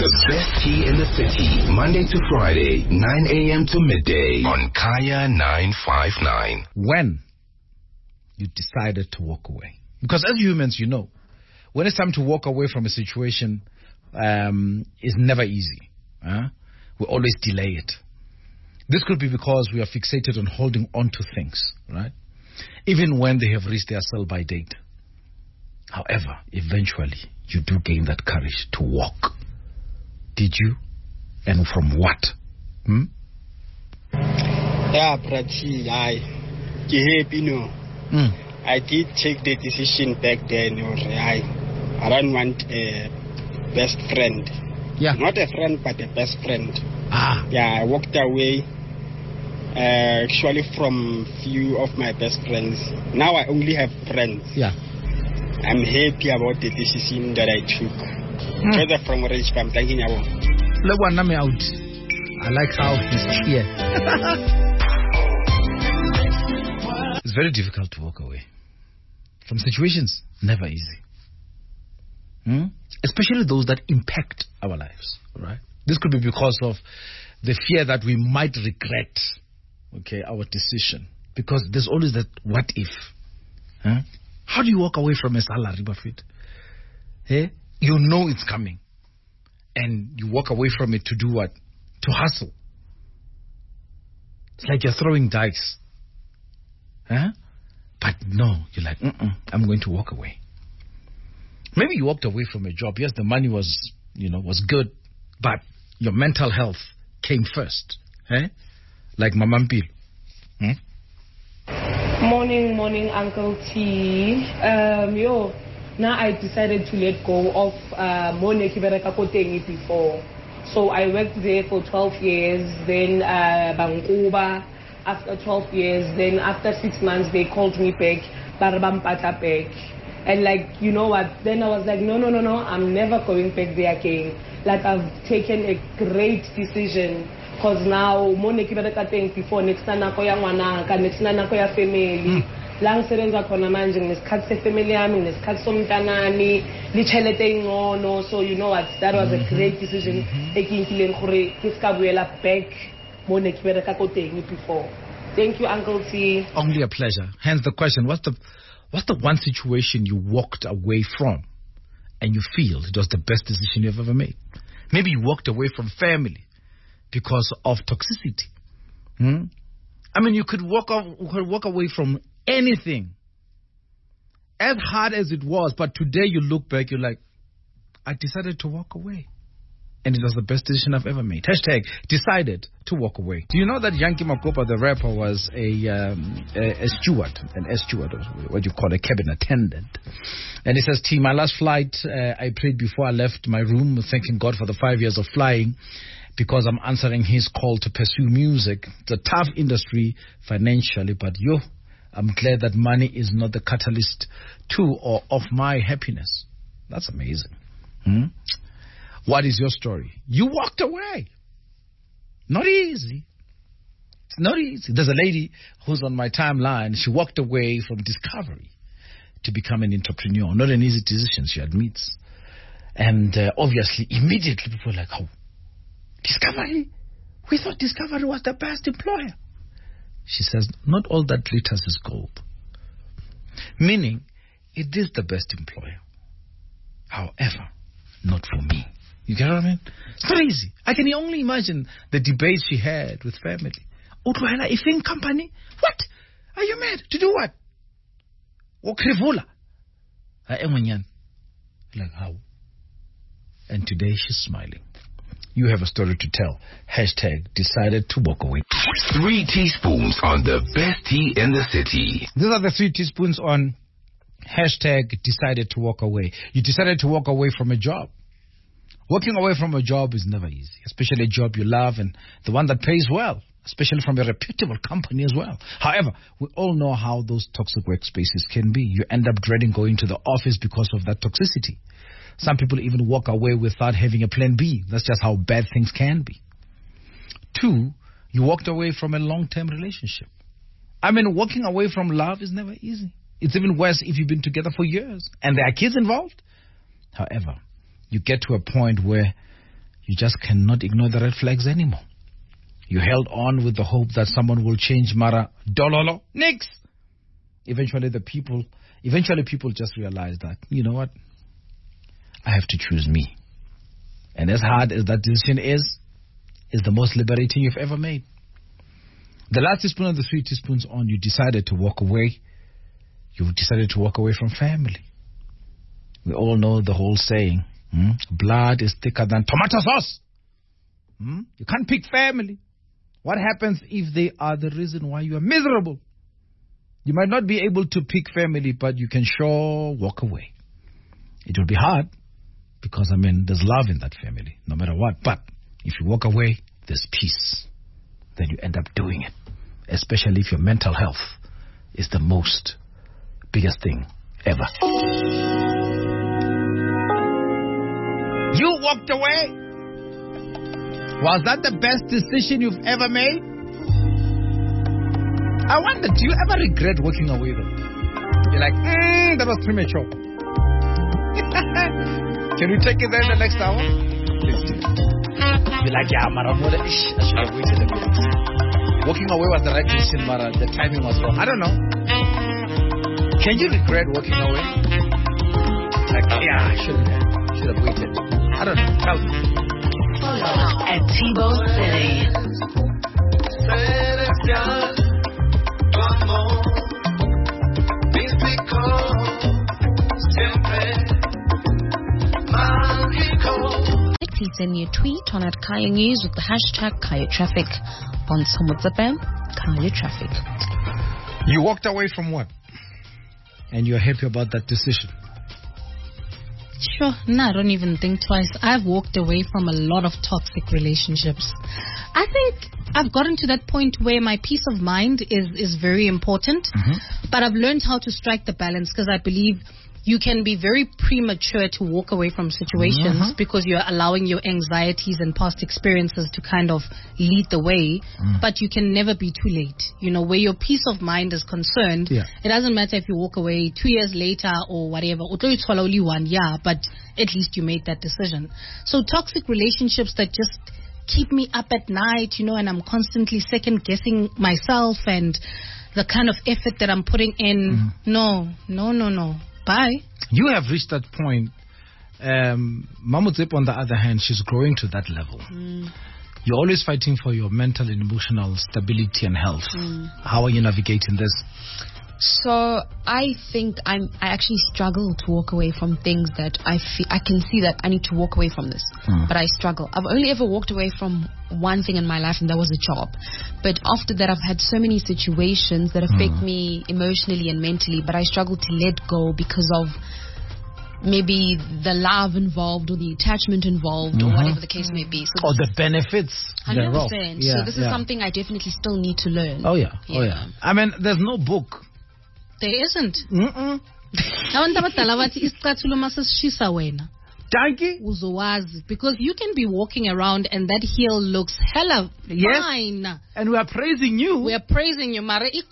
The best tea in the city, Monday to Friday, 9 a.m. to midday on Kaya 959. When you decided to walk away. Because as humans, you know, when it's time to walk away from a situation, it's never easy. We always delay it. This could be because we are fixated on holding on to things, right? Even when they have reached their sell-by date. However, eventually, you do gain that courage to walk. Did you? And from what? Yeah, Prati, I did take the decision back then. I don't want a best friend. Yeah. Not a friend, but a best friend. Yeah, I walked away actually from few of my best friends. Now I only have friends. Yeah. I'm happy about the decision that I took. Further from Rich, I'm thanking you. Let one me out. I like how he's clear. It's very difficult to walk away from situations. Never easy. Especially those that impact our lives, right? This could be because of the fear that we might regret, our decision. Because there's always that what if. How do you walk away from a salary, Buffett? You know it's coming. And you walk away from it to do what? To hustle. It's like you're throwing dice. But no, you're like, I'm going to walk away. Maybe you walked away from a job. Yes, the money was good, but your mental health came first. Like Mamampil. Morning, Uncle T. Now I decided to let go of Moneki Berekakoteng before. So I worked there for 12 years, then Bankuba after 12 years, then after 6 months they called me back, Barabampata back. And like, you know what, then I was like, no, I'm never going back there again. Like I've taken a great decision. Because now, Moneki Berekakoteng before, next time I go next time I go family. Lang serenza khona manje ngesikhathi family yami ngesikhathi somntanami lichelete ngono. So you know what, that was a great decision ekinkileng gore ke ska buela back mo ne ke bereka ko teng before. Thank you, Uncle T. Only a pleasure. Hence the question, what's the one situation you walked away from and you feel it was the best decision you've ever made? Maybe you walked away from family because of toxicity. I mean, you could walk away from anything, as hard as it was, but today you look back, you're like, I decided to walk away. And it was the best decision I've ever made. Hashtag decided to walk away. Do you know that Yankee Makopa, the rapper, was a steward, an steward, or what you call a cabin attendant? And he says, T, my last flight, I prayed before I left my room, thanking God for the 5 years of flying, because I'm answering his call to pursue music. It's a tough industry financially, but I'm glad that money is not the catalyst to or of my happiness. That's amazing. What is your story? You walked away. Not easy. It's not easy. There's a lady who's on my timeline. She walked away from Discovery to become an entrepreneur. Not an easy decision, she admits. And obviously, immediately people were like, oh, Discovery? We thought Discovery was the best employer. She says, not all that glitters is gold. Meaning, it is the best employer. However, not for me. You get what I mean? It's not easy. I can only imagine the debates she had with family. Utlohela ifing company? What? Are you mad? To do what? Okrivula. Like how? And today she's smiling. You have a story to tell. Hashtag decided to walk away. 3 teaspoons on the best tea in the city. These are the 3 teaspoons on hashtag decided to walk away. You decided to walk away from a job. Walking away from a job is never easy, especially a job you love and the one that pays well, especially from a reputable company as well. However, we all know how those toxic workspaces can be. You end up dreading going to the office because of that toxicity. Some people even walk away without having a plan B. That's just how bad things can be. 2, you walked away from a long-term relationship. I mean, walking away from love is never easy. It's even worse if you've been together for years and there are kids involved. However, you get to a point where you just cannot ignore the red flags anymore. You held on with the hope that someone will change. Mara dololo, nix. Eventually people just realize that, you know what? I have to choose me. And as hard as that decision is the most liberating you've ever made. The last teaspoon of the sweet teaspoons on, you decided to walk away. You decided to walk away from family. We all know the whole saying, blood is thicker than tomato sauce. You can't pick family. What happens if they are the reason why you are miserable? You might not be able to pick family, but you can sure walk away. It will be hard because, there's love in that family, no matter what. But if you walk away, there's peace. Then you end up doing it, especially if your mental health is the biggest thing ever. You walked away. Was that the best decision you've ever made? I wonder, do you ever regret walking away though? You're like, that was premature. Can we take it there in the next hour? Please do. You're like, yeah, Maramola, I should have waited a minute. Walking away was the right decision, Mara. The timing was wrong. I don't know. Can you regret walking away? Like, yeah, I should have waited. I don't know. Tell me. Follow us at T-Bone City. Please send me a tweet on @Kaya News with the hashtag Kaya Traffic. On some WhatsApp, Kaya Traffic. You walked away from what? And you're happy about that decision? Sure. No, I don't even think twice. I've walked away from a lot of toxic relationships. I think I've gotten to that point where my peace of mind is very important. But I've learned how to strike the balance, because I believe you can be very premature to walk away from situations because you're allowing your anxieties and past experiences to kind of lead the way. But you can never be too late. Where your peace of mind is concerned, it doesn't matter if you walk away 2 years later or whatever. Only one, but at least you made that decision. So toxic relationships that just keep me up at night, and I'm constantly second guessing myself and the kind of effort that I'm putting in. No. Bye. You have reached that point. Mamuzip, on the other hand, she's growing to that level. You're always fighting for your mental and emotional stability and health. How are you navigating this? So I think I actually struggle to walk away from things that I can see that I need to walk away from this, but I struggle. I've only ever walked away from one thing in my life, and that was a job. But after that, I've had so many situations that affect me emotionally and mentally, but I struggle to let go because of maybe the love involved or the attachment involved or whatever the case may be. So or the benefits. 100%. So this is something I definitely still need to learn. Oh yeah. There's no book. There isn't. Because you can be walking around and that heel looks hella fine. And we are praising you. We are praising you, Mara. You're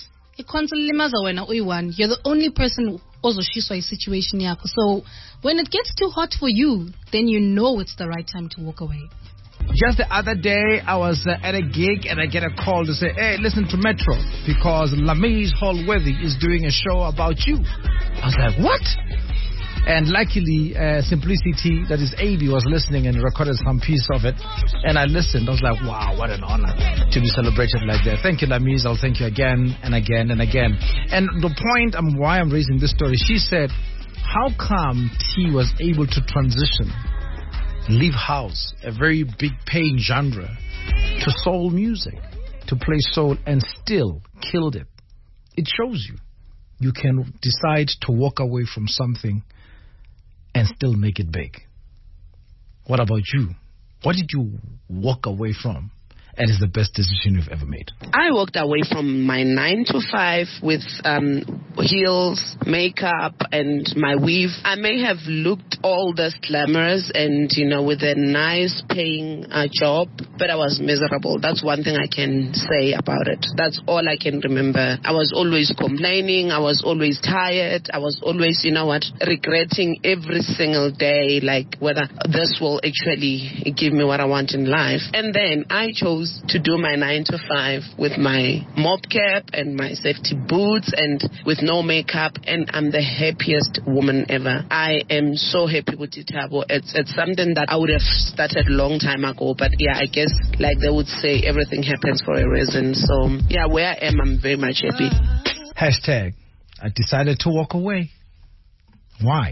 the only person also she's a situation. So when it gets too hot for you, then you know it's the right time to walk away. Just the other day, I was at a gig and I get a call to say, hey, listen to Metro, because Lamise Hallworthy is doing a show about you. I was like, what? And luckily, Simplicity, that is AB, was listening and recorded some piece of it. And I listened. I was like, wow, what an honor to be celebrated like that. Thank you, Lamise. I'll thank you again and again and again. And the point why I'm raising this story, she said, how come T was able to transition, leave house, a very big paying genre, to soul music, to play soul, and still killed it? It shows you can decide to walk away from something and still make it big. What about you? What did you walk away from? and it's the best decision you've ever made? I walked away from my 9 to 5 with heels, makeup, and my weave. I may have looked all this glamorous and, with a nice paying job, but I was miserable. That's one thing I can say about it. That's all I can remember. I was always complaining. I was always tired. I was always, regretting every single day, like whether this will actually give me what I want in life. And then I chose to do my 9 to 5 with my mob cap and my safety boots and with no makeup, and I'm the happiest woman ever. I am so happy with Itabo. It's something that I would have started a long time ago, but yeah, I guess like they would say, everything happens for a reason. So yeah, where I am, I'm very much happy. Hashtag, I decided to walk away. Why?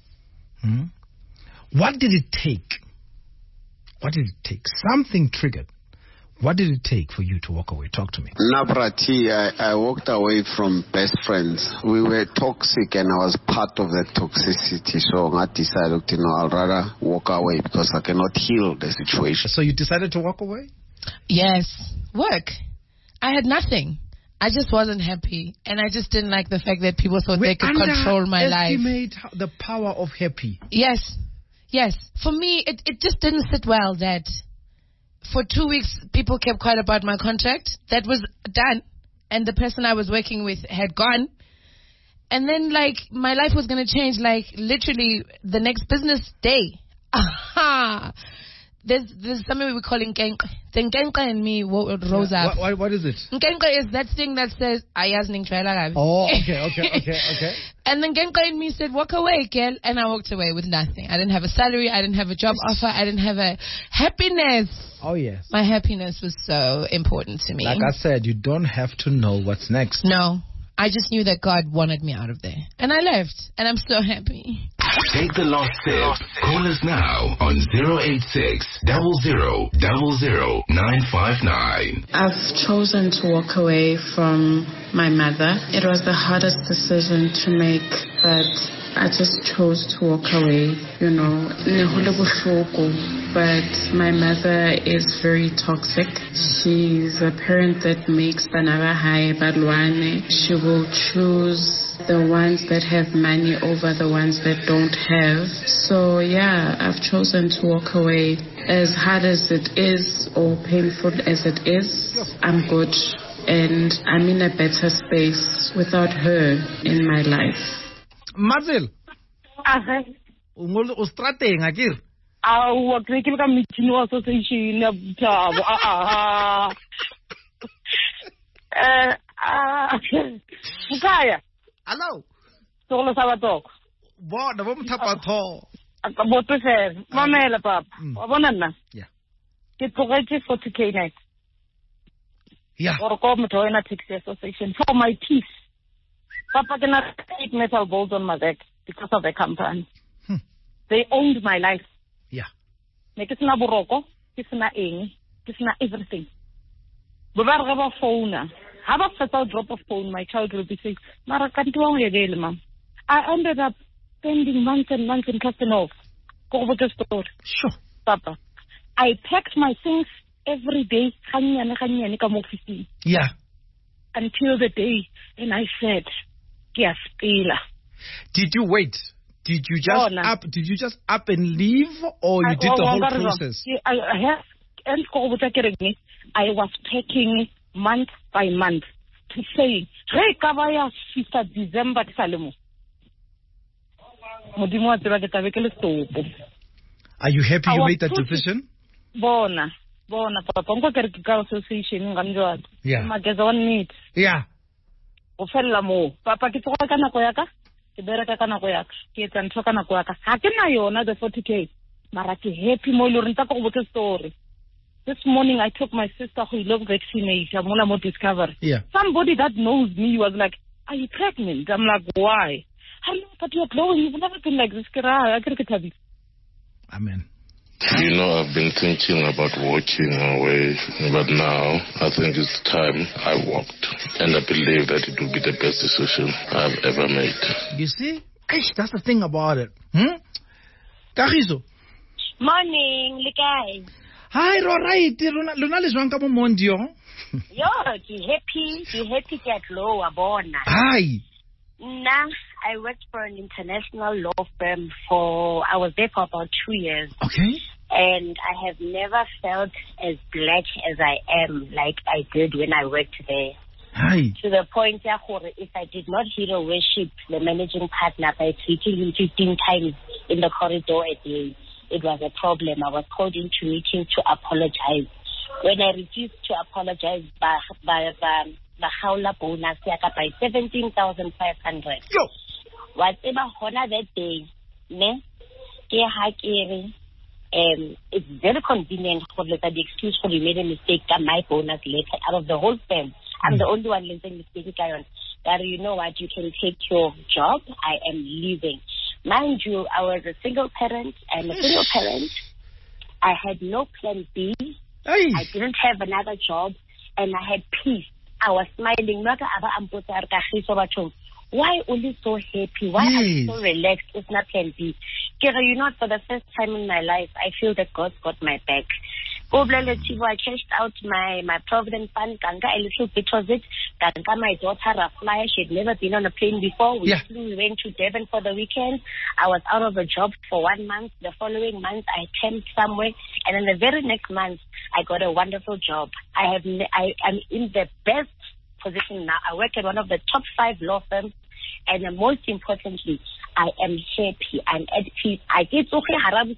What did it take? Something triggered. What did it take for you to walk away? Talk to me. Nabrati, I walked away from best friends. We were toxic and I was part of that toxicity. So I decided, I'll rather walk away because I cannot heal the situation. So you decided to walk away? Yes. Work. I had nothing. I just wasn't happy. And I just didn't like the fact that people thought they could control my life. Underestimate the power of happy. Yes. For me, it just didn't sit well that for 2 weeks, people kept quiet about my contract. That was done. And the person I was working with had gone. And then, my life was going to change, literally the next business day. Aha! There's something we call Nkenka. The Nkenka and me rose up. What is it? Nkenka is that thing that says, Ayaz Ningchwela. Oh, okay. And then Nkenka and me said, walk away, girl. And I walked away with nothing. I didn't have a salary. I didn't have a job offer. I didn't have a happiness. Oh, yes. My happiness was so important to me. Like I said, you don't have to know what's next. No. I just knew that God wanted me out of there. And I left. And I'm so happy. Take the last sip. Call us now on 086 00 00 959. I've chosen to walk away from my mother. It was the hardest decision to make, but I just chose to walk away, But my mother is very toxic. She's a parent that makes banana high balwane. She will choose the ones that have money over the ones that don't have. So yeah, I've chosen to walk away. As hard as it is or painful as it is, I'm good. And I'm in a better space without her in my life. Mazil. Strateng akir. Wa krekile ka meeting wa association ya Thabo. Mukaya. Hello. Solo sabatok. Bona bomthapa tho. Ka boto fer. Mamela papa. Wa bona nna? Yeah. Ke tlogetse 40k night. Yeah. Or go motho ena taxi association for my peace. Papa cannot take metal balls on my back because of the company. They owned my life. Yeah. Ne ke sena boroko, ke sena eng, ke sena everything. Ba ba re ba phone. Ha ba fetsa drop of phone, my child will be saying, "Mara kanti wa ngeke mama." I ended up spending months and months in Castanov. Go over the store. Sure. Papa. I packed my things every day, kanyane ka mo office. Yeah. Until the day, and I said, "Yes, Pila." Did you wait? Did you just up and leave, or you did the whole process? I was packing month by month to say, "Hey, Kabaya, sister December Salemo." Are you happy you made that decision? Bona, Papa. I'm going to association. Yeah. Yeah. Papa, ke bereka ka nako yaka ke etsa ntho ka nako yaka ha ke na yona the 40k mara ke happy mo ile re ntse go botsa story. This morning I took my sister who loves vaccination mola mo Discovery. Yeah. Somebody that knows me was like, "Are you pregnant?" I'm like, "Why?" "Hello, but you're glowing. You've never been like this." Amen. I've been thinking about walking away, but now I think it's time I walked. And I believe that it will be the best decision I've ever made. You see? That's the thing about it. Kagiso. Morning, Likai. Hi, right. Luna le jwang ka mo mondio. Yo, ke happy ke at low abona. Hi. Nah, I worked for an international law firm I was there for about 2 years. Okay. And I have never felt as black as I am like I did when I worked there. Hi. To the point if I did not hero worship the managing partner by tweeting him 15 times in the corridor a day, it was a problem. I was called into meeting to apologize. When I refused to apologize, by bonus by 17,500. Whatever honor that day, it's very convenient for the excuse for you made a mistake. My bonus later out of the whole firm. I'm the only one making mistake. That you know what, you can take your job. I am leaving. Mind you, I was a single parent. I'm a single parent. I had no plan B. I didn't have another job, and I had peace. I was smiling. Why only so happy? Why are you so relaxed? It's not plan B. You know, for the first time in my life, I feel that God's got my back. I changed out my Provident Fund, a little bit of it. My daughter, Raflaya, she'd never been on a plane before. We went to Devon for the weekend. I was out of a job for 1 month. The following month, I temped somewhere. And then the very next month, I got a wonderful job. I'm in the best position now. I work at one of the top 5 law firms. And most importantly, I am happy. I'm at peace. I get okay.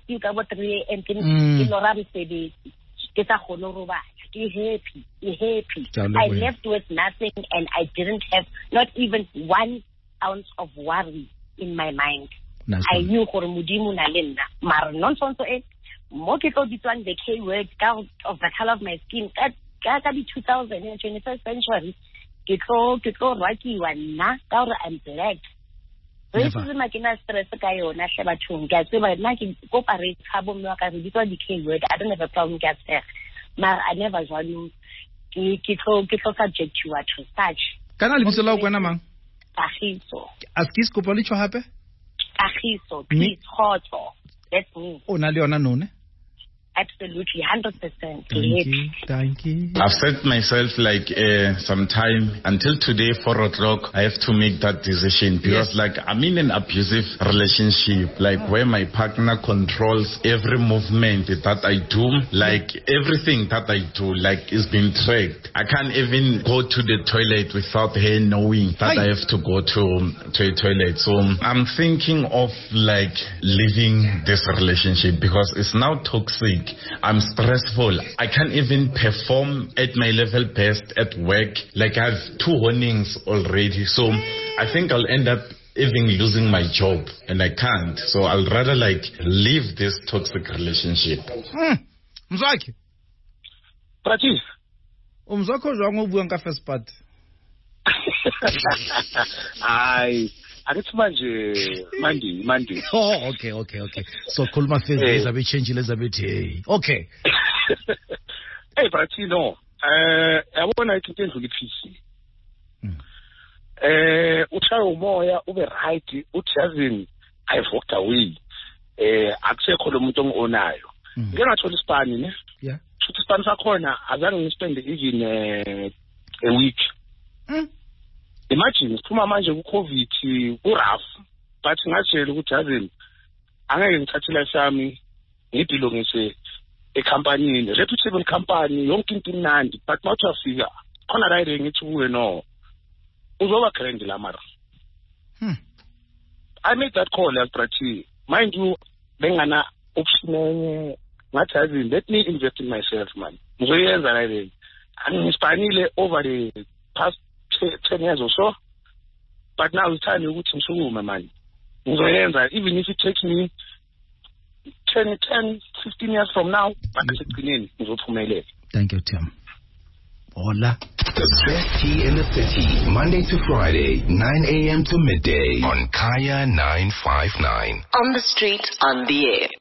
Happy. I left with nothing, and I didn't have not even 1 ounce of worry in my mind. Nice. I knew Mudimu Nalena. Mar nonsense it. More people between the K word of the color of my skin. That 2000 in the 21st century. I'm black. Racism I cannot stress I don't have a problem get there. I never value subject to what to such. Can I leave the when among? Ahiso. As kiss Copolicho happy? Ahiso, please hot. That's me. Oh, Naliona Nune. Absolutely, 100%. Thank you. I've set myself like some time until today, 4 o'clock. I have to make that decision because, like, I'm in an abusive relationship, like where my partner controls every movement that I do, like everything that I do, like is being tracked. I can't even go to the toilet without her knowing that I have to go to a toilet. So I'm thinking of like leaving this relationship because it's now toxic. I'm stressful. I can't even perform at my level best at work. Like I have 2 warnings already. So I think I'll end up even losing my job and I can't. So I'll rather like leave this toxic relationship. Mzwaki. Prati. Umzwako jwango buang ka first part. Ay. Monday. Oh, okay. So Kulma Thursday is a bit changing, Elizabeth. Okay. Hey, but you know, I want to get into the PC. Umoya ube right, uthazini I've walked away. Akusekho lo muntu ongonayo. Ngeke ngathola isipani ne? Yeah. Futhi isipani sakhona azange ngispende even a week. Imagine kuma manje ku-COVID ku-rough but ngatshela ukuthi yazini angeke ngithathela sami ngidilongise ekhampanini reputable company yonke into imnandi but mawuthi wafika khona la ngithi kuwe no uzoba grand la mara. I made that call as Prati. Mind you, bengana option enye ngathi yazini let me invest in myself man. Ngizoyenza la le. Angispanile over the past 10 years or so, but now it's time to go to my man. Even if it takes me 10, 15 years from now, thank you, Tim. Hola. The best tea in the city, Monday to Friday, 9 a.m. to midday on Kaya 959. On the street, on the air.